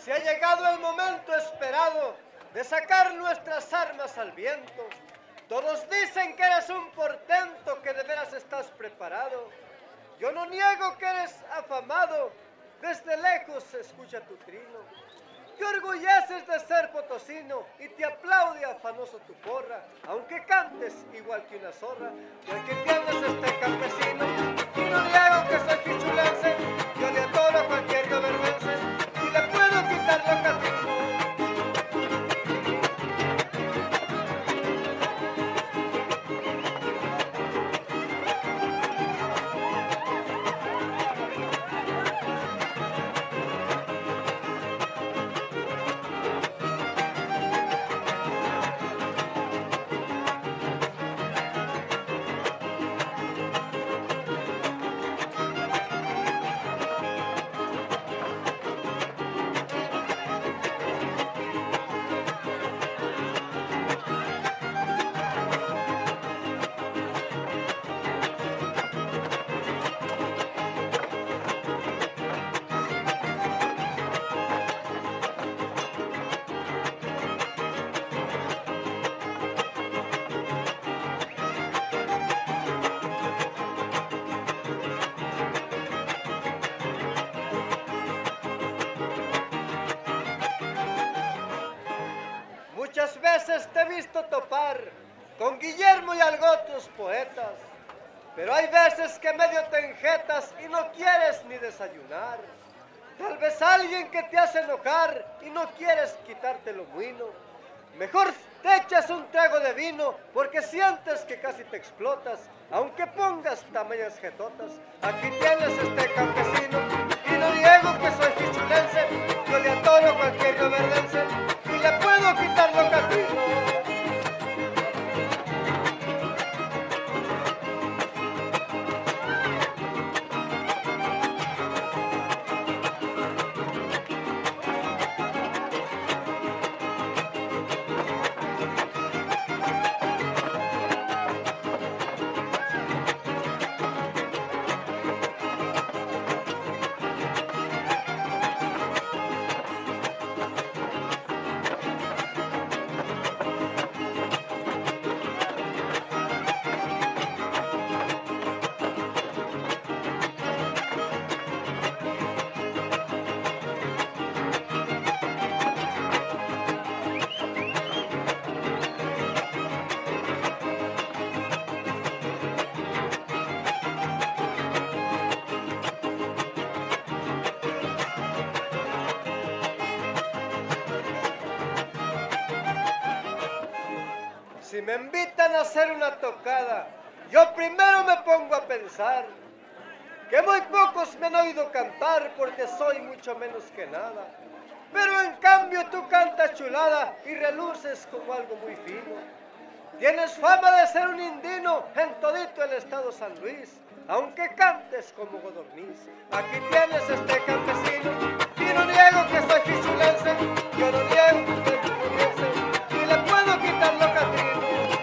Se ha llegado el momento esperado de sacar nuestras armas al viento. Todos dicen que eres un portento, que de veras estás preparado. Yo no niego que eres afamado, desde lejos se escucha tu trino. Te orgulleces de ser potosino y te aplaude afanoso tu porra, aunque cantes igual que una zorra. Y al que tienes este campesino, y no niego que soy quichulense, yo le adoro a cualquier gobervense y le puedo quitar lo catino. Muchas veces te he visto topar con Guillermo y algo otros poetas, pero hay veces que medio te enjetas y no quieres ni desayunar. Tal vez alguien que te hace enojar y no quieres quitarte lo muino. Mejor te echas un trago de vino porque sientes que casi te explotas, aunque pongas tamañas jetotas. Aquí tienes este campesino y no niego que soy quichulense, yo le atoro cualquier goberdense y le puedo quitar lo catino. Si me invitan a hacer una tocada, yo primero me pongo a pensar que muy pocos me han oído cantar porque soy mucho menos que nada. Pero en cambio tú cantas chulada y reluces como algo muy fino. Tienes fama de ser un indino en todito el estado San Luis, aunque cantes como godorniz. Aquí tienes este campesino y no niego que soy quichulense, yo no niego que soy quichulense y le puedo quitar lo catrino.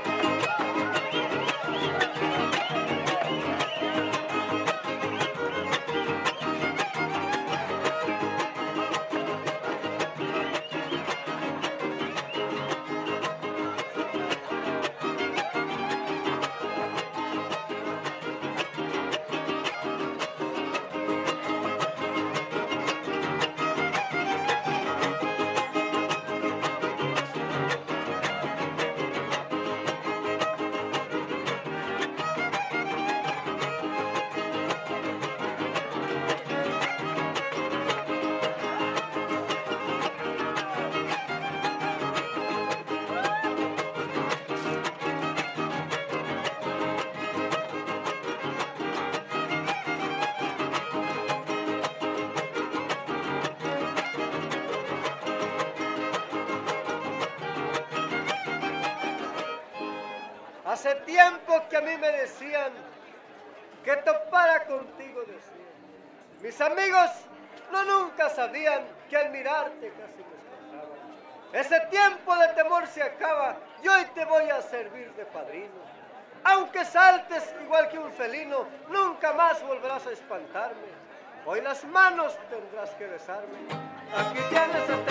Hace tiempo que a mí me decían que topara contigo, decían. Mis amigos no nunca sabían que al mirarte casi me espantaba. Ese tiempo de temor se acaba y hoy te voy a servir de padrino. Aunque saltes igual que un felino, nunca más volverás a espantarme. Hoy las manos tendrás que besarme. Aquí tienes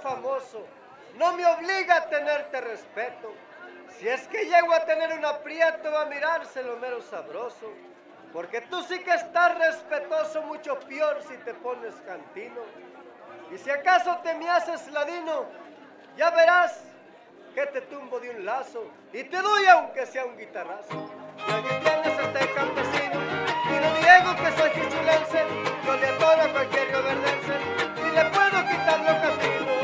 famoso no me obliga a tenerte respeto. Si es que llego a tener un aprieto, va a mirarse lo mero sabroso. Porque tú sí que estás respetuoso, mucho peor si te pones cantino. Y si acaso te me haces ladino, ya verás que te tumbo de un lazo y te doy aunque sea un guitarrazo. Y aquí tienes este campesino, y no niego que soy quichulense, yo le adoro a cualquier rioverdense y le puedo quitar lo camino.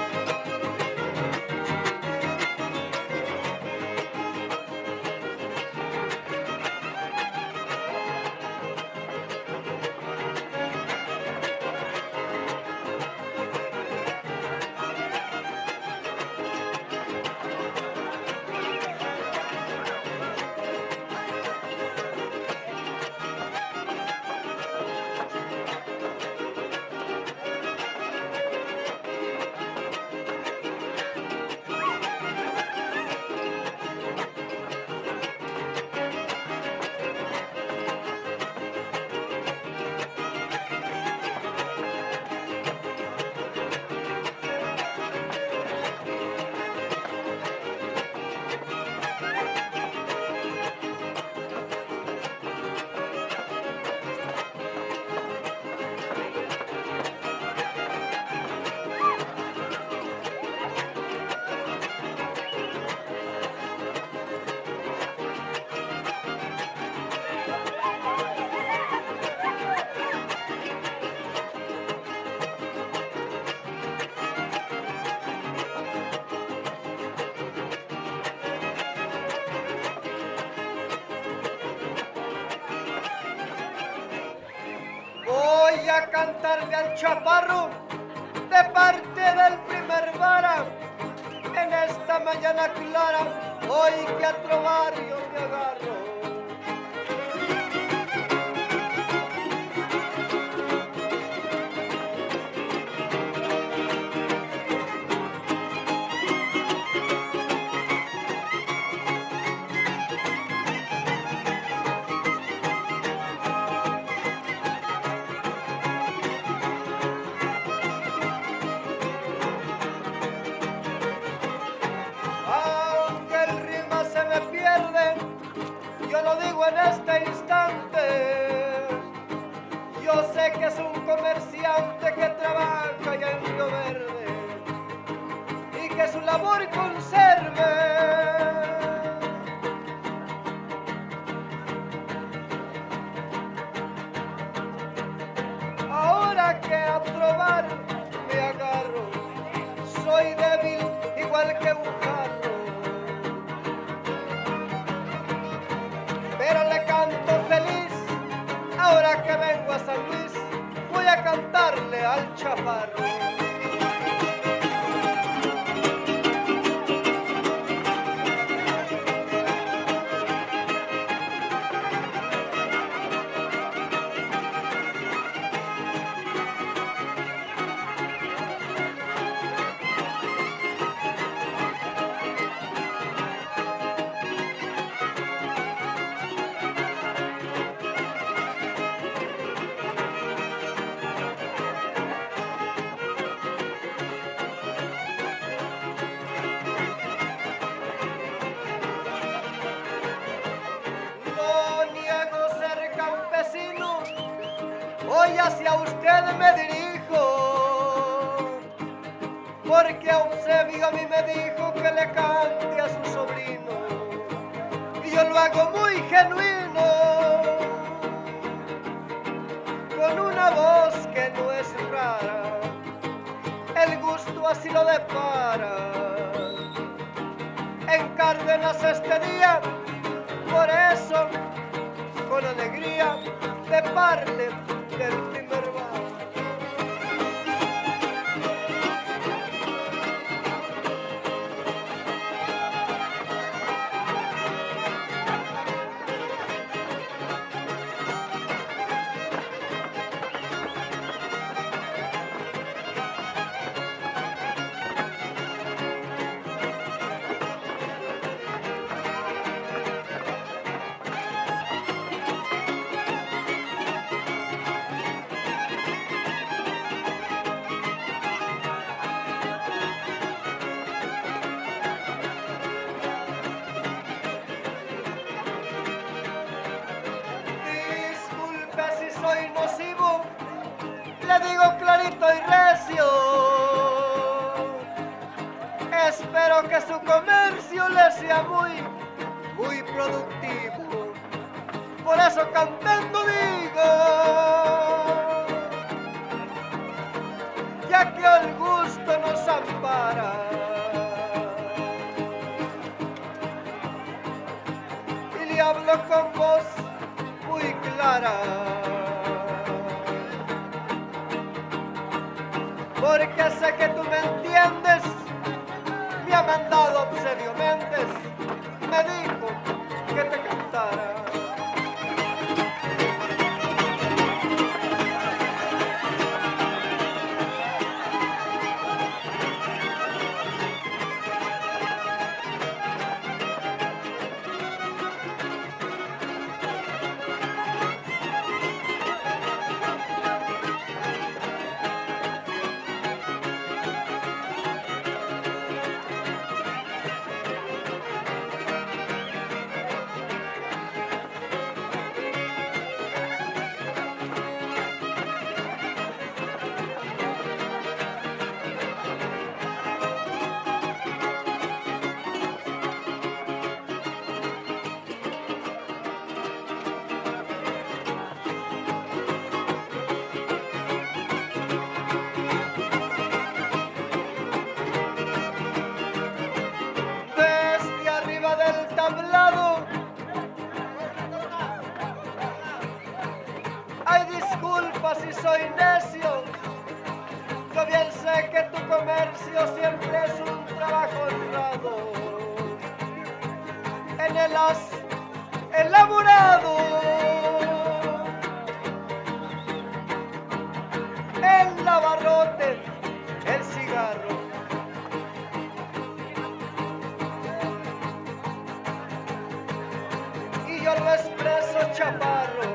Voy a cantarle al chaparro de parte del primer vara en esta mañana clara, hoy que a trobar yo me agarro. Yo lo digo en este instante, yo sé que es un comerciante que trabaja allá en Río Verde y que su labor conserve. Ahora que a trobar me agarro, soy débil igual que un jarro. Pero le canto feliz, ahora que vengo a San Luis, voy a cantarle al chaparro. Hoy hacia usted me dirijo, porque Eusebio a mí me dijo que le cante a su sobrino, y yo lo hago muy genuino, con una voz que no es rara, el gusto así lo depara. En Cárdenas este día, por eso, con alegría, de parte del primer bar. le digo clarito y recio, espero que su comercio le sea muy productivo. Por eso cantando digo, ya que el gusto nos ampara, y le hablo con voz muy clara, porque sé que tú me entiendes. Me ha mandado Obsedio Méndez, me dijo que te cantara. Tablado, ay, disculpa si soy necio, yo bien sé que tu comercio siempre es un trabajo honrado, en el has elaborado, el abarrote, el cigarro, yo lo expreso chaparro.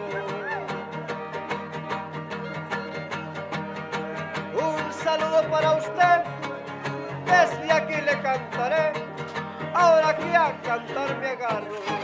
Un saludo para usted, desde aquí le cantaré, ahora aquí a cantar me agarro.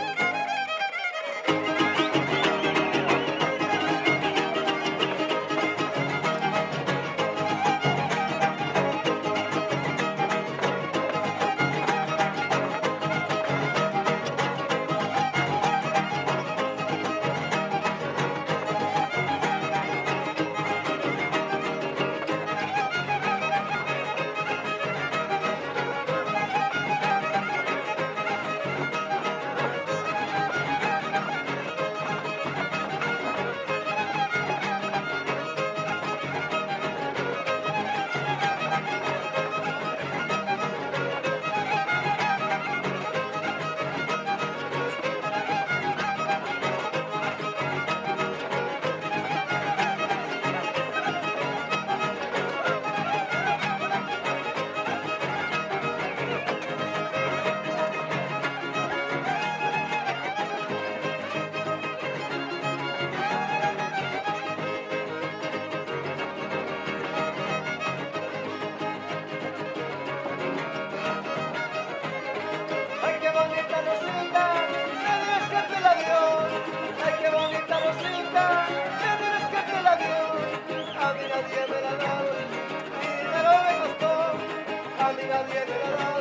Nadie me la da,